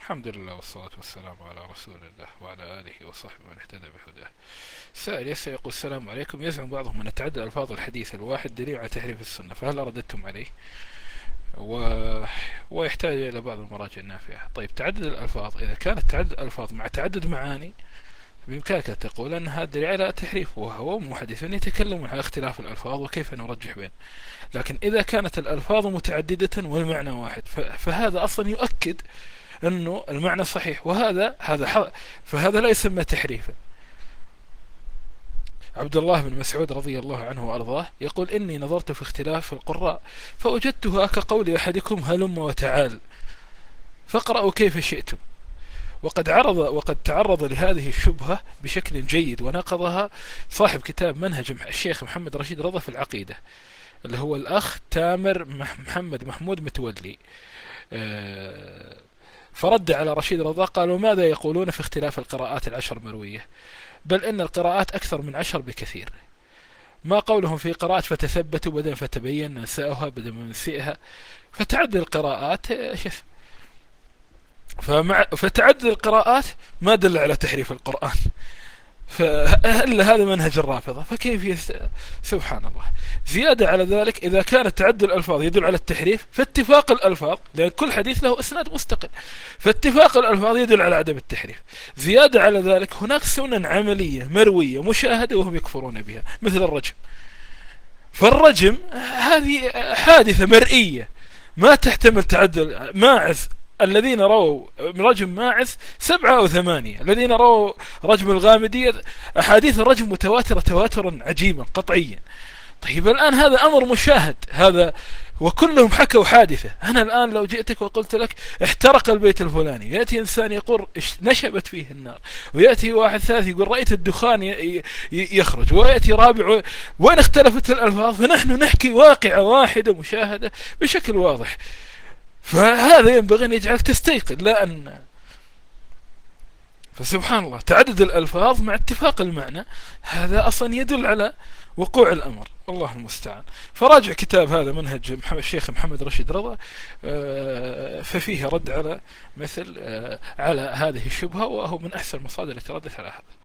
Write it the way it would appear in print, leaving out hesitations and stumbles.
الحمد لله والصلاة والسلام على رسول الله وعلى آله وصحبه من اهتدى بهداه. السائل يسأل يقول: السلام عليكم، يزعم بعضهم أن تعدد ألفاظ الحديث الواحد دليل على تحريف السنة، فهل رددتم عليه؟ و... ويحتاج إلى بعض المراجع النافعة. طيب، تعدد الألفاظ إذا كانت تعدد الألفاظ مع تعدد معاني بإمكانك تقول أن هذا دليل على تحريف، وهو محدثون يتكلمون على اختلاف الألفاظ وكيف نرجح بين. لكن إذا كانت الألفاظ متعددة والمعنى واحد فهذا أصلا يؤكد أنه المعنى صحيح، فهذا لا يسمى تحريفا. عبد الله بن مسعود رضي الله عنه وأرضاه يقول: إني نظرت في اختلاف القراء فوجدتها كقول أحدكم هلم وتعال فاقرأوا كيف شئتم. وقد تعرض لهذه الشبهة بشكل جيد ونقضها صاحب كتاب منهج الشيخ محمد رشيد رضا في العقيدة، اللي هو الأخ تامر محمد محمود متولي. فرد على رشيد رضا قالوا: ماذا يقولون في اختلاف القراءات العشر مروية؟ بل إن القراءات أكثر من 10 بكثير. ما قولهم في قراءة فتثبتوا بدل فتبين نساؤها بدل من نسيئها؟ فتعدد القراءات فتعدد القراءات ما دل على تحريف القرآن، فهل هذا منهج الرافضة؟ فكيف سبحان الله. زيادة على ذلك، إذا كان تعدد الألفاظ يدل على التحريف فاتفاق الألفاظ، لأن كل حديث له إسناد مستقل، فاتفاق الألفاظ يدل على عدم التحريف. زيادة على ذلك، هناك سنن عملية مروية مشاهدة وهم يكفرون بها، مثل الرجم. فالرجم هذه حادثة مرئية ما تحتمل تعدل. ماعز الذين رووا رجم ماعز 7 أو 8، الذين رووا رجم الغامدية أحاديث الرجم متواترة تواترا عجيبا قطعيا. طيب الآن هذا أمر مشاهد، هذا وكلهم حكوا حادثة. أنا الآن لو جئتك وقلت لك احترق البيت الفلاني، يأتي إنسان يقول نشبت فيه النار، ويأتي واحد ثالث يقول رأيت الدخان يخرج، ويأتي رابع. وين اختلفت الألفاظ؟ فنحن نحكي واقعة واحدة مشاهدة بشكل واضح. فهذا ينبغي أن يجعلك تستيقظ، لا أن فسبحان الله، تعدد الألفاظ مع اتفاق المعنى هذا أصلا يدل على وقوع الأمر، الله المستعان. فراجع كتاب هذا منهج الشيخ محمد رشيد رضا، ففيه رد على مثل على هذه الشبهة، وهو من أحسن المصادر التي ردت على هذا.